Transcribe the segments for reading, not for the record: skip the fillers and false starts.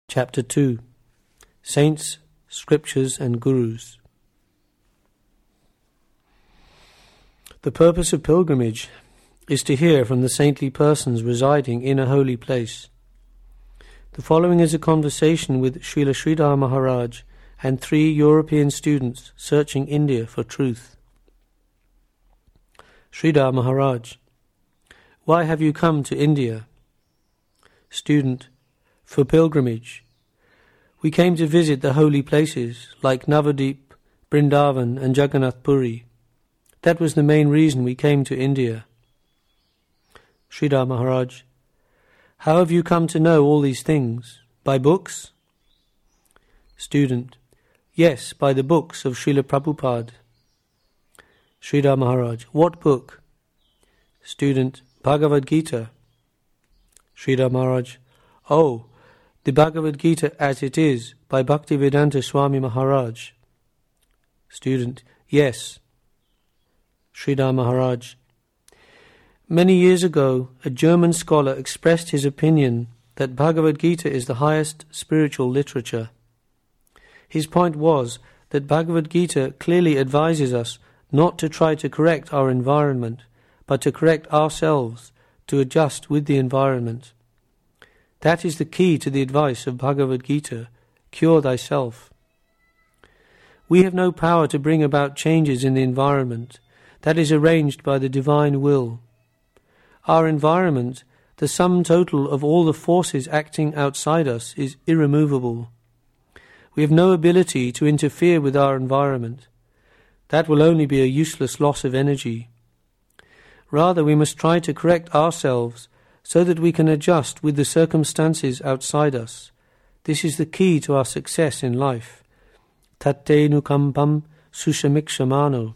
Chapter 2. Saints, Scriptures and Gurus. The purpose of pilgrimage is to hear from the saintly persons residing in a holy place. The following is a conversation with Srila Sridhar Maharaj and 3 European students searching India for truth. Sridhar Maharaj: Why have you come to India? Student: For pilgrimage. We came to visit the holy places like Navadip, Vrindavan and Jagannath Puri. That was the main reason we came to India. Sridhar Maharaj: How have you come to know all these things? By books? Student: Yes, by the books of Srila Prabhupada. Sridhar Maharaj: What book? Student: Bhagavad Gita. Sridhar Maharaj: Oh, the Bhagavad Gita as it is, by Bhaktivedanta Swami Maharaj. Student: Yes. Sridhar Maharaj: Many years ago, a German scholar expressed his opinion that Bhagavad Gita is the highest spiritual literature. His point was that Bhagavad Gita clearly advises us not to try to correct our environment, but to correct ourselves, to adjust with the environment. That is the key to the advice of Bhagavad Gita: cure thyself. We have no power to bring about changes in the environment. That is arranged by the divine will. Our environment, the sum total of all the forces acting outside us, is irremovable. We have no ability to interfere with our environment. That will only be a useless loss of energy. Rather, we must try to correct ourselves so that we can adjust with the circumstances outside us. This is the key to our success in life. Tatte nukampam susamikshamano.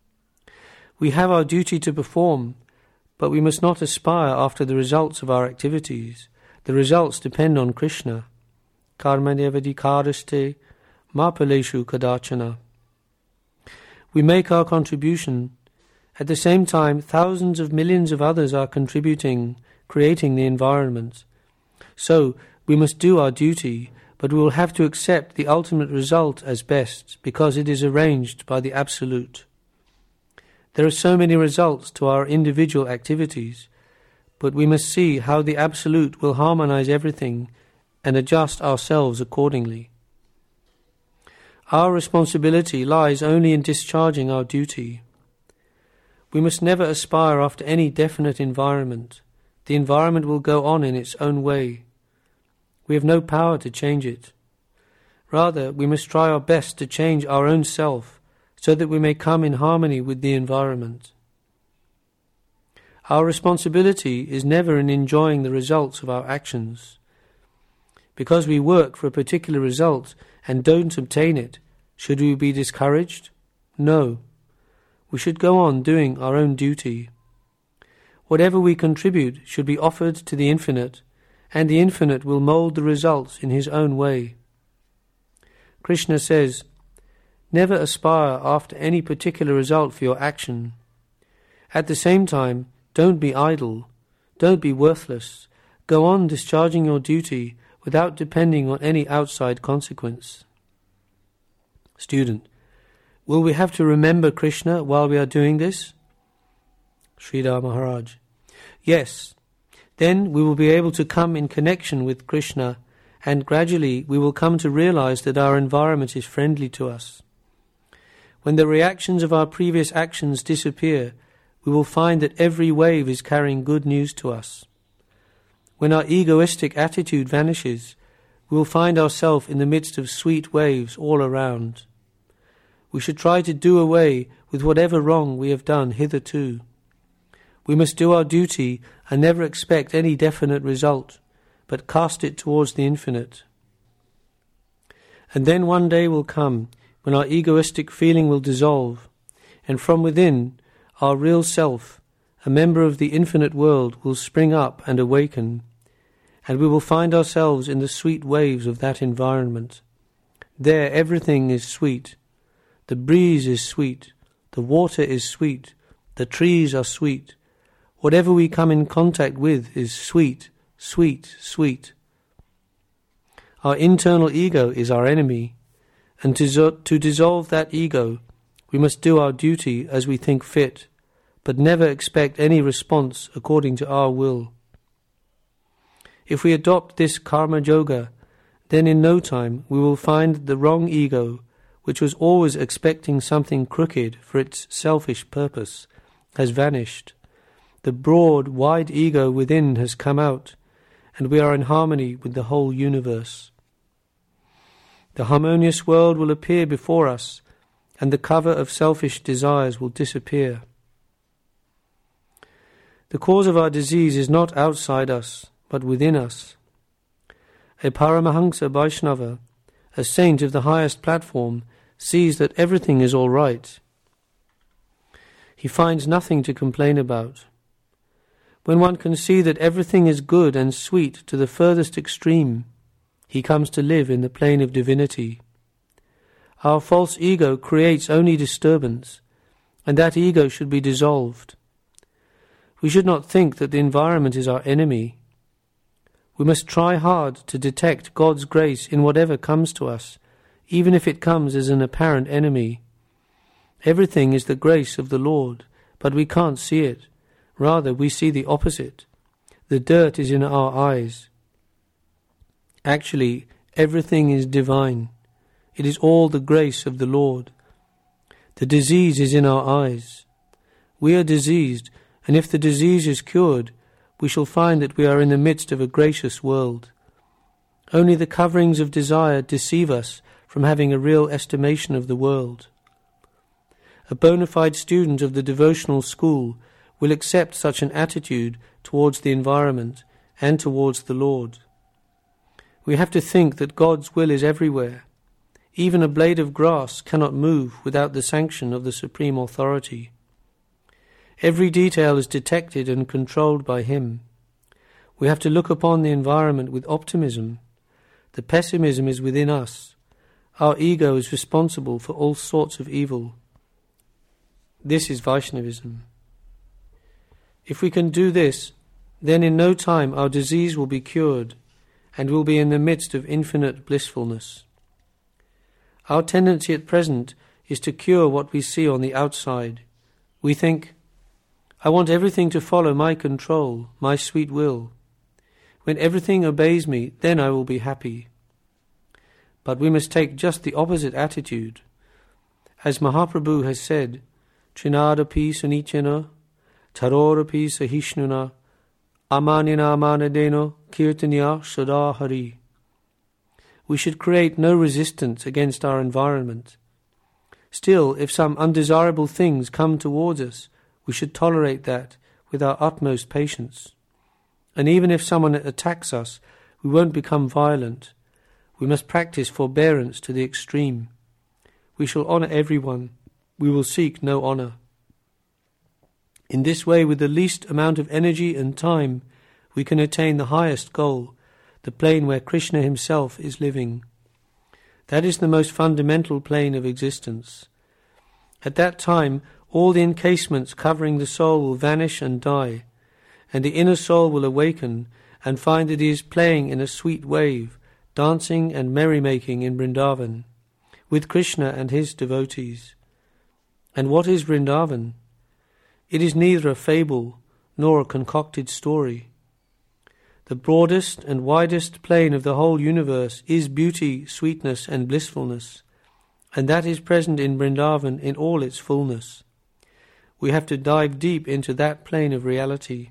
We have our duty to perform, but we must not aspire after the results of our activities. The results depend on Krishna. Karmanevadikaraste mapaleshu kadachana. We make our contribution. At the same time, thousands of millions of others are contributing, creating the environment. So, we must do our duty, but we will have to accept the ultimate result as best, because it is arranged by the Absolute. There are so many results to our individual activities, but we must see how the Absolute will harmonize everything and adjust ourselves accordingly. Our responsibility lies only in discharging our duty. We must never aspire after any definite environment. The environment will go on in its own way. We have no power to change it. Rather, we must try our best to change our own self so that we may come in harmony with the environment. Our responsibility is never in enjoying the results of our actions. Because we work for a particular result and don't obtain it, should we be discouraged? No. We should go on doing our own duty. Whatever we contribute should be offered to the Infinite, and the Infinite will mould the results in His own way. Krishna says, never aspire after any particular result for your action. At the same time, don't be idle, don't be worthless. Go on discharging your duty without depending on any outside consequence. Student: Will we have to remember Krishna while we are doing this? Sridhar Maharaj: Yes. Then we will be able to come in connection with Krishna, and gradually we will come to realize that our environment is friendly to us. When the reactions of our previous actions disappear, we will find that every wave is carrying good news to us. When our egoistic attitude vanishes, we will find ourselves in the midst of sweet waves all around. We should try to do away with whatever wrong we have done hitherto. We must do our duty and never expect any definite result, but cast it towards the Infinite. And then one day will come when our egoistic feeling will dissolve, and from within, our real self, a member of the infinite world, will spring up and awaken, and we will find ourselves in the sweet waves of that environment. There everything is sweet. The breeze is sweet, the water is sweet, the trees are sweet. Whatever we come in contact with is sweet, sweet, sweet. Our internal ego is our enemy, and to dissolve that ego, we must do our duty as we think fit, but never expect any response according to our will. If we adopt this karma yoga, then in no time we will find the wrong ego, which was always expecting something crooked for its selfish purpose, has vanished. The broad, wide ego within has come out, and we are in harmony with the whole universe. The harmonious world will appear before us, and the cover of selfish desires will disappear. The cause of our disease is not outside us, but within us. A Paramahansa Vaishnava, a saint of the highest platform, sees that everything is all right. He finds nothing to complain about. When one can see that everything is good and sweet to the furthest extreme, he comes to live in the plane of divinity. Our false ego creates only disturbance, and that ego should be dissolved. We should not think that the environment is our enemy. We must try hard to detect God's grace in whatever comes to us, even if it comes as an apparent enemy. Everything is the grace of the Lord, but we can't see it. Rather, we see the opposite. The dirt is in our eyes. Actually, everything is divine. It is all the grace of the Lord. The disease is in our eyes. We are diseased, and if the disease is cured, we shall find that we are in the midst of a gracious world. Only the coverings of desire deceive us from having a real estimation of the world. A bona fide student of the devotional school will accept such an attitude towards the environment and towards the Lord. We have to think that God's will is everywhere. Even a blade of grass cannot move without the sanction of the Supreme Authority. Every detail is detected and controlled by Him. We have to look upon the environment with optimism. The pessimism is within us. Our ego is responsible for all sorts of evil. This is Vaishnavism. If we can do this, then in no time our disease will be cured, and we'll be in the midst of infinite blissfulness. Our tendency at present is to cure what we see on the outside. We think, I want everything to follow my control, my sweet will. When everything obeys me, then I will be happy. But we must take just the opposite attitude. As Mahaprabhu has said, Trinadapi sanichena, tarorapi sahishnuna, amanina manadeno, kirtanya sada hari. We should create no resistance against our environment. Still, if some undesirable things come towards us, we should tolerate that with our utmost patience. And even if someone attacks us, we won't become violent. We must practice forbearance to the extreme. We shall honour everyone. We will seek no honour. In this way, with the least amount of energy and time, we can attain the highest goal, the plane where Krishna himself is living. That is the most fundamental plane of existence. At that time, all the encasements covering the soul will vanish and die, and the inner soul will awaken and find that he is playing in a sweet wave, dancing and merrymaking in Vrindavan, with Krishna and his devotees. And what is Vrindavan? It is neither a fable nor a concocted story. The broadest and widest plane of the whole universe is beauty, sweetness and blissfulness, and that is present in Vrindavan in all its fullness. We have to dive deep into that plane of reality.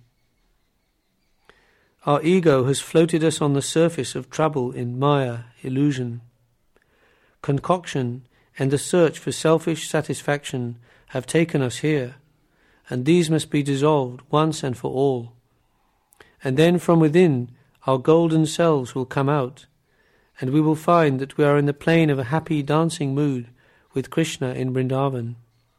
Our ego has floated us on the surface of trouble in Maya, illusion. Concoction and the search for selfish satisfaction have taken us here, and these must be dissolved once and for all. And then from within our golden selves will come out, and we will find that we are in the plane of a happy dancing mood with Krishna in Vrindavan.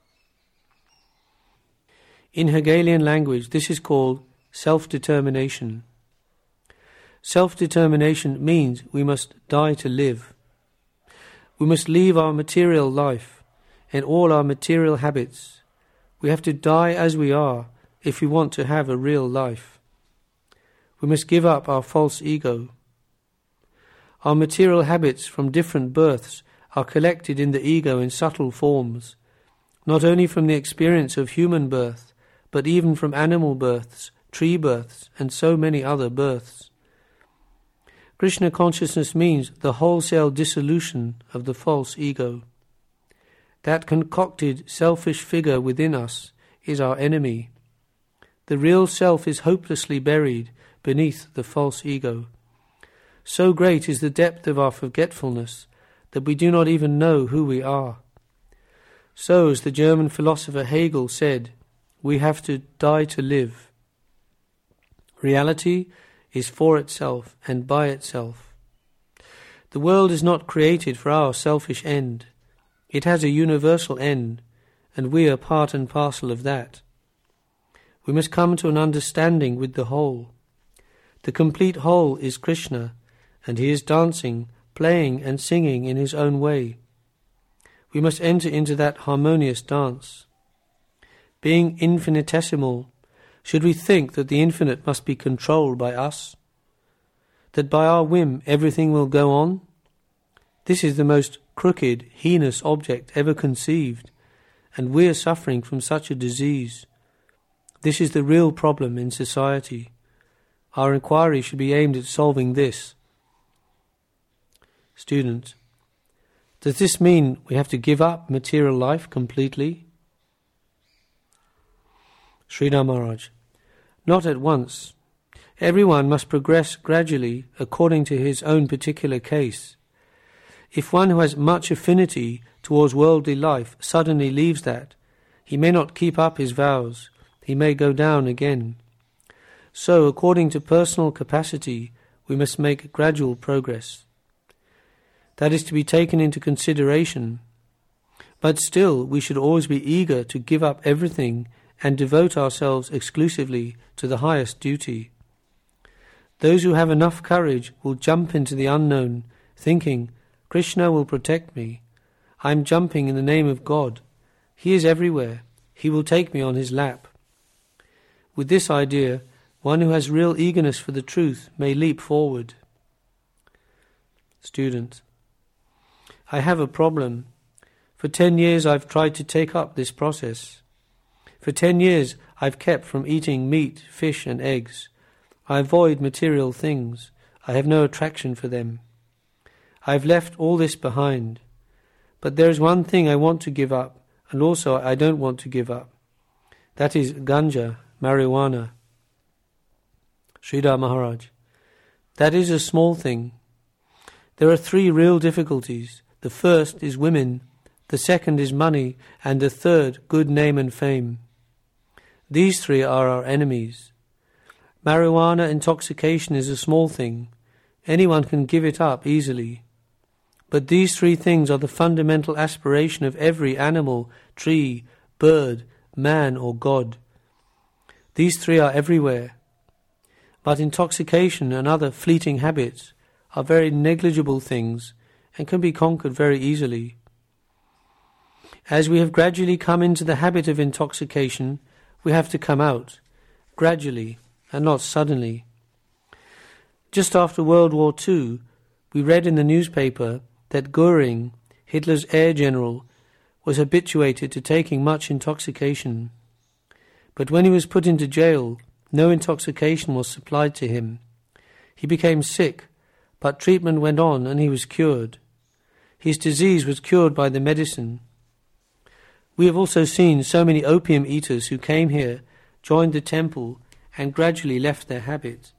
In Hegelian language, this is called self-determination. Self-determination means we must die to live. We must leave our material life and all our material habits. We have to die as we are if we want to have a real life. We must give up our false ego. Our material habits from different births are collected in the ego in subtle forms, not only from the experience of human birth, but even from animal births, tree births, and so many other births. Krishna consciousness means the wholesale dissolution of the false ego. That concocted, selfish figure within us is our enemy. The real self is hopelessly buried beneath the false ego. So great is the depth of our forgetfulness that we do not even know who we are. So, as the German philosopher Hegel said, we have to die to live. Reality is for itself and by itself. The world is not created for our selfish end. It has a universal end, and we are part and parcel of that. We must come to an understanding with the whole. The complete whole is Krishna, and he is dancing, playing and singing in his own way. We must enter into that harmonious dance. Being infinitesimal, should we think that the infinite must be controlled by us? That by our whim everything will go on? This is the most crooked, heinous object ever conceived, and we are suffering from such a disease. This is the real problem in society. Our inquiry should be aimed at solving this. Student: does this mean we have to give up material life completely? Sridhar Maharaj: not at once. Everyone must progress gradually according to his own particular case. If one who has much affinity towards worldly life suddenly leaves that, he may not keep up his vows, he may go down again. So, according to personal capacity, we must make gradual progress. That is to be taken into consideration. But still, we should always be eager to give up everything and devote ourselves exclusively to the highest duty. Those who have enough courage will jump into the unknown, thinking, Krishna will protect me. I am jumping in the name of God. He is everywhere. He will take me on his lap. With this idea, one who has real eagerness for the truth may leap forward. Student: I have a problem. For 10 years I've tried to take up this process. For 10 years I've kept from eating meat, fish and eggs. I avoid material things. I have no attraction for them. I've left all this behind. But there is one thing I want to give up, and also I don't want to give up. That is ganja, marijuana. Sridhar Maharaj: that is a small thing. There are 3 real difficulties. The first is women, the second is money, and the third, good name and fame. These 3 are our enemies. Marijuana intoxication is a small thing. Anyone can give it up easily. But these 3 things are the fundamental aspiration of every animal, tree, bird, man or God. These 3 are everywhere. But intoxication and other fleeting habits are very negligible things and can be conquered very easily. As we have gradually come into the habit of intoxication, we have to come out, gradually and not suddenly. Just after World War II, we read in the newspaper that Göring, Hitler's air general, was habituated to taking much intoxication. But when he was put into jail, no intoxication was supplied to him. He became sick, but treatment went on and he was cured. His disease was cured by the medicine. We have also seen so many opium eaters who came here, joined the temple, and gradually left their habit.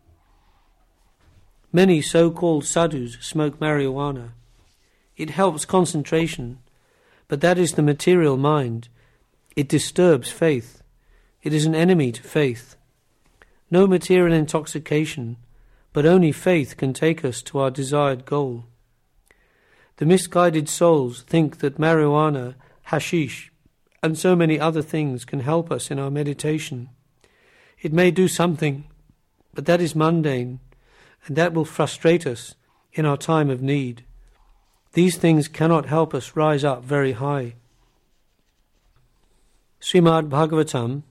Many so-called sadhus smoke marijuana. It helps concentration, but that is the material mind. It disturbs faith. It is an enemy to faith. No material intoxication, but only faith can take us to our desired goal. The misguided souls think that marijuana, hashish, and so many other things can help us in our meditation. It may do something, but that is mundane, and that will frustrate us in our time of need. These things cannot help us rise up very high. Srimad Bhagavatam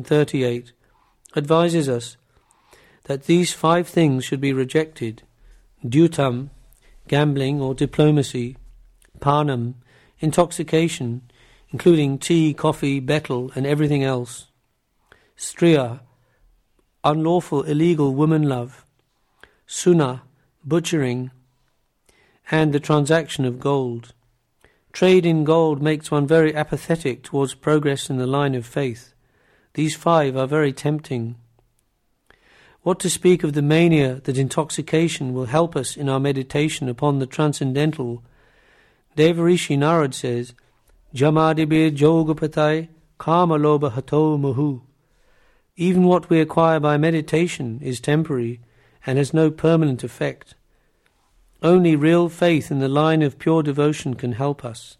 1:17-38 advises us that these 5 things should be rejected, Dutam, gambling or diplomacy. Panam, intoxication, including tea, coffee, betel, and everything else. Striya, unlawful, illegal woman love. Suna, butchering, and the transaction of gold. Trade in gold makes one very apathetic towards progress in the line of faith. These 5 are very tempting. What to speak of the mania that intoxication will help us in our meditation upon the transcendental? Devarishi Narad says, Jamadibir Jogapatai Kamaloba Hato Muhu. Even what we acquire by meditation is temporary and has no permanent effect. Only real faith in the line of pure devotion can help us.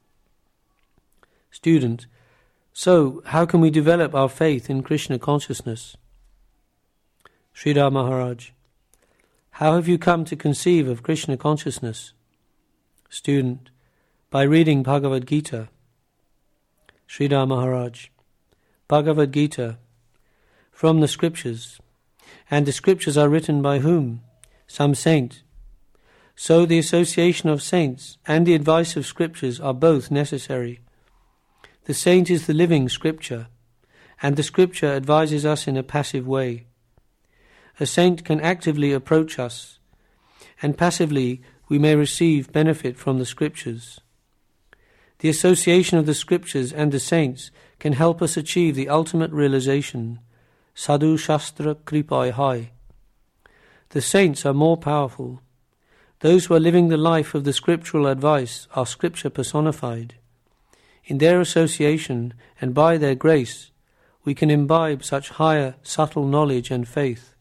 Student, so how can we develop our faith in Krishna consciousness? Sridhar Maharaj, how have you come to conceive of Krishna consciousness? Student, by reading Bhagavad Gita. Sridhar Maharaj, Bhagavad Gita, from the scriptures. And the scriptures are written by whom? Some saint. So the association of saints and the advice of scriptures are both necessary. The saint is the living scripture, and the scripture advises us in a passive way. A saint can actively approach us, and passively we may receive benefit from the scriptures. The association of the scriptures and the saints can help us achieve the ultimate realization, Sadhu Shastra Kripai Hai. The saints are more powerful. Those who are living the life of the scriptural advice are scripture personified. In their association and by their grace, we can imbibe such higher, subtle knowledge and faith.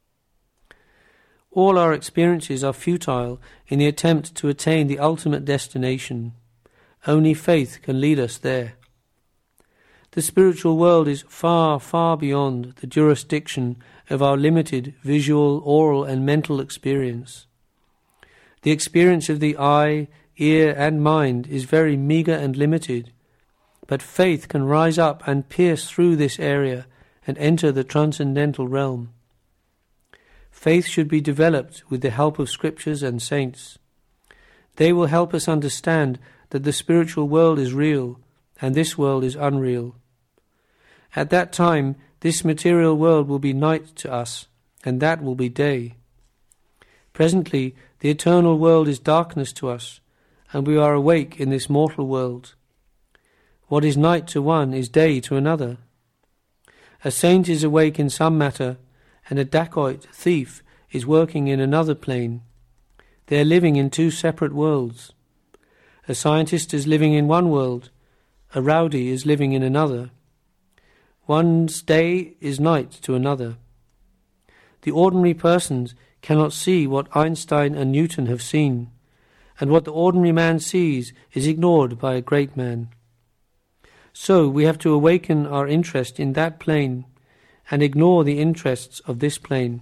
All our experiences are futile in the attempt to attain the ultimate destination. Only faith can lead us there. The spiritual world is far, far beyond the jurisdiction of our limited visual, oral and mental experience. The experience of the eye, ear and mind is very meagre and limited, but faith can rise up and pierce through this area and enter the transcendental realm. Faith should be developed with the help of scriptures and saints. They will help us understand that the spiritual world is real and this world is unreal. At that time, this material world will be night to us, and that will be day. Presently, the eternal world is darkness to us, and we are awake in this mortal world. What is night to one is day to another. A saint is awake in some matter, and a dacoit, thief, is working in another plane. They are living in 2 separate worlds. A scientist is living in one world, a rowdy is living in another. One's day is night to another. The ordinary persons cannot see what Einstein and Newton have seen, and what the ordinary man sees is ignored by a great man. So we have to awaken our interest in that plane and ignore the interests of this plane.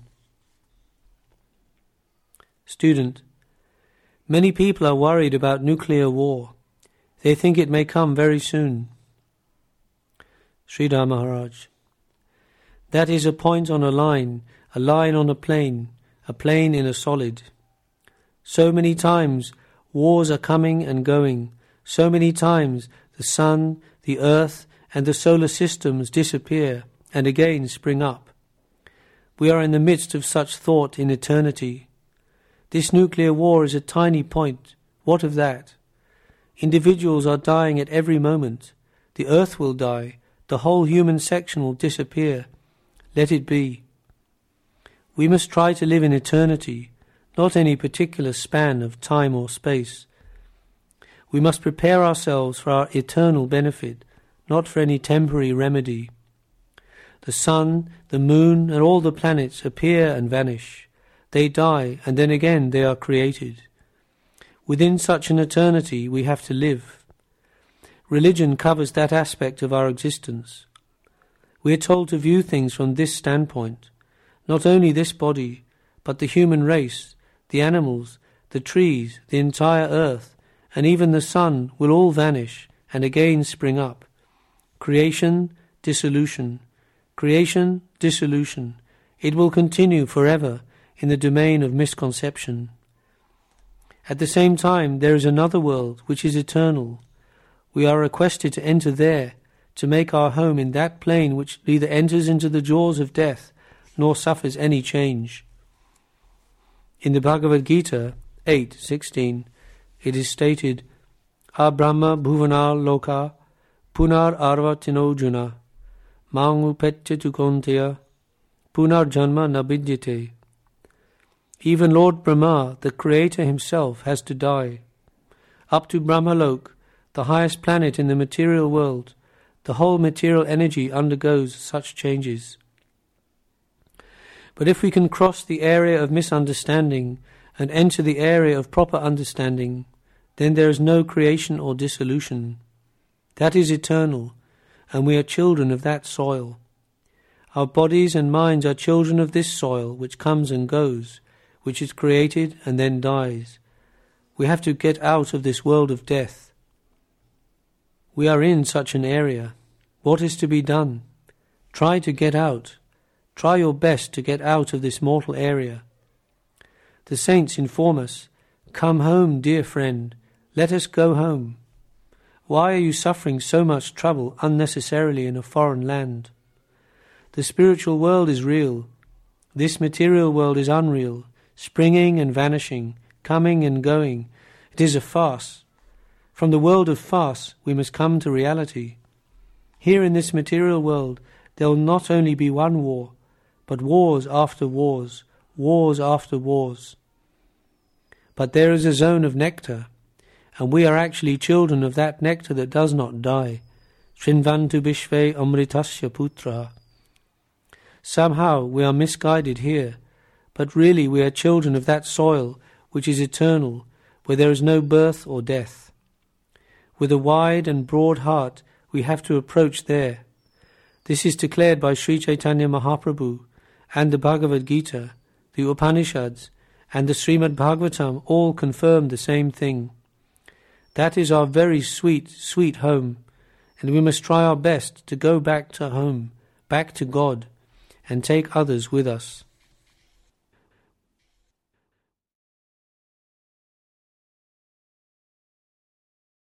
Student, many people are worried about nuclear war. They think it may come very soon. Sridhar Maharaj, that is a point on a line on a plane in a solid. So many times wars are coming and going. So many times the sun, the earth and the solar systems disappear and again spring up. We are in the midst of such thought in eternity. This nuclear war is a tiny point. What of that? Individuals are dying at every moment. The earth will die. The whole human section will disappear. Let it be. We must try to live in eternity, not any particular span of time or space. We must prepare ourselves for our eternal benefit, not for any temporary remedy. The sun, the moon, and all the planets appear and vanish. They die, and then again they are created. Within such an eternity we have to live. Religion covers that aspect of our existence. We are told to view things from this standpoint. Not only this body, but the human race, the animals, the trees, the entire earth, and even the sun will all vanish and again spring up. Creation, dissolution. Creation, dissolution. It will continue forever in the domain of misconception. At the same time, there is another world which is eternal. We are requested to enter there, to make our home in that plane which neither enters into the jaws of death nor suffers any change. In the Bhagavad Gita 8:16, it is stated, Abrahma bhuvanar loka punar arvatino juna mang upetya tukonteya punar janma nabidyate. Even Lord Brahma, the Creator himself, has to die. Up to Brahmalok, the highest planet in the material world, the whole material energy undergoes such changes. But if we can cross the area of misunderstanding and enter the area of proper understanding, then there is no creation or dissolution. That is eternal, and we are children of that soil. Our bodies and minds are children of this soil which comes and goes, which is created and then dies. We have to get out of this world of death. We are in such an area. What is to be done? Try to get out. Try your best to get out of this mortal area. The saints inform us, Come home, dear friend. Let us go home. Why are you suffering so much trouble unnecessarily in a foreign land? The spiritual world is real. This material world is unreal, springing and vanishing, coming and going. It is a farce. From the world of farce we must come to reality. Here in this material world there will not only be one war, but wars after wars, wars after wars. But there is a zone of nectar, and we are actually children of that nectar that does not die. Shrinvantu bishve amritasya putra. Somehow we are misguided here, but really we are children of that soil which is eternal, where there is no birth or death. With a wide and broad heart we have to approach there. This is declared by Sri Chaitanya Mahaprabhu, and the Bhagavad Gita, the Upanishads, and the Srimad Bhagavatam all confirm the same thing. That is our very sweet, sweet home, and we must try our best to go back to home, back to God, and take others with us.